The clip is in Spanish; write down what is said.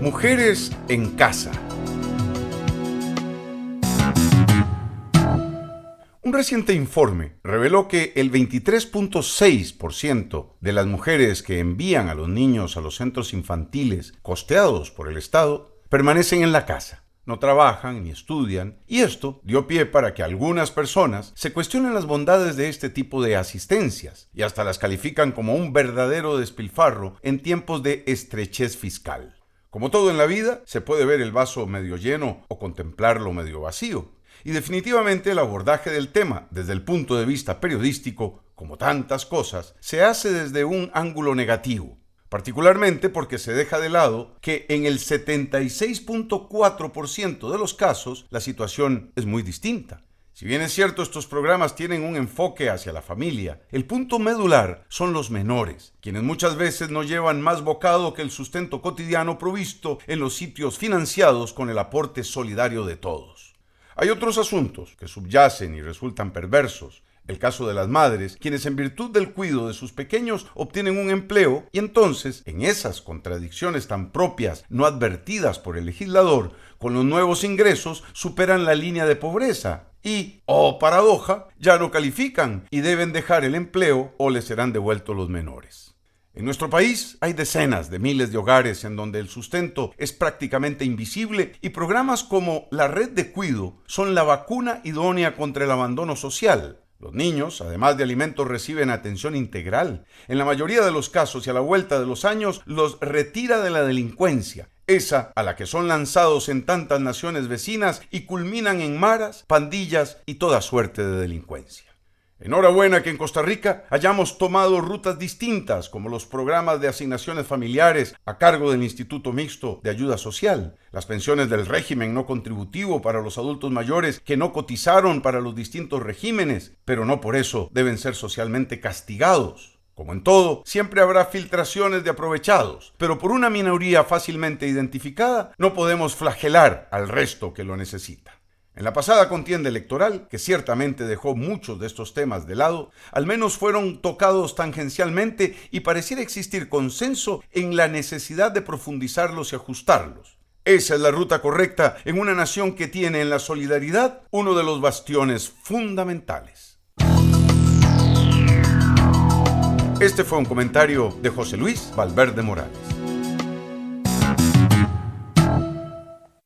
Mujeres en casa. Un reciente informe reveló que el 23.6% de las mujeres que envían a los niños a los centros infantiles costeados por el Estado permanecen en la casa. No trabajan ni estudian, y esto dio pie para que algunas personas se cuestionen las bondades de este tipo de asistencias y hasta las califican como un verdadero despilfarro en tiempos de estrechez fiscal. Como todo en la vida, se puede ver el vaso medio lleno o contemplarlo medio vacío. Y definitivamente el abordaje del tema desde el punto de vista periodístico, como tantas cosas, se hace desde un ángulo negativo. Particularmente porque se deja de lado que en el 76.4% de los casos la situación es muy distinta. Si bien es cierto, estos programas tienen un enfoque hacia la familia, el punto medular son los menores, quienes muchas veces no llevan más bocado que el sustento cotidiano provisto en los sitios financiados con el aporte solidario de todos. Hay otros asuntos que subyacen y resultan perversos. El caso de las madres, quienes en virtud del cuidado de sus pequeños obtienen un empleo y entonces, en esas contradicciones tan propias, no advertidas por el legislador, con los nuevos ingresos superan la línea de pobreza y, oh paradoja, ya no califican y deben dejar el empleo o les serán devueltos los menores. En nuestro país hay decenas de miles de hogares en donde el sustento es prácticamente invisible y programas como la Red de Cuido son la vacuna idónea contra el abandono social. Los niños, además de alimentos, reciben atención integral. En la mayoría de los casos y a la vuelta de los años, los retira de la delincuencia, esa a la que son lanzados en tantas naciones vecinas y culminan en maras, pandillas y toda suerte de delincuencia. Enhorabuena que en Costa Rica hayamos tomado rutas distintas, como los programas de asignaciones familiares a cargo del Instituto Mixto de Ayuda Social, las pensiones del régimen no contributivo para los adultos mayores que no cotizaron para los distintos regímenes, pero no por eso deben ser socialmente castigados. Como en todo, siempre habrá filtraciones de aprovechados, pero por una minoría fácilmente identificada no podemos flagelar al resto que lo necesita. En la pasada contienda electoral, que ciertamente dejó muchos de estos temas de lado, al menos fueron tocados tangencialmente y pareciera existir consenso en la necesidad de profundizarlos y ajustarlos. Esa es la ruta correcta en una nación que tiene en la solidaridad uno de los bastiones fundamentales. Este fue un comentario de José Luis Valverde Morales.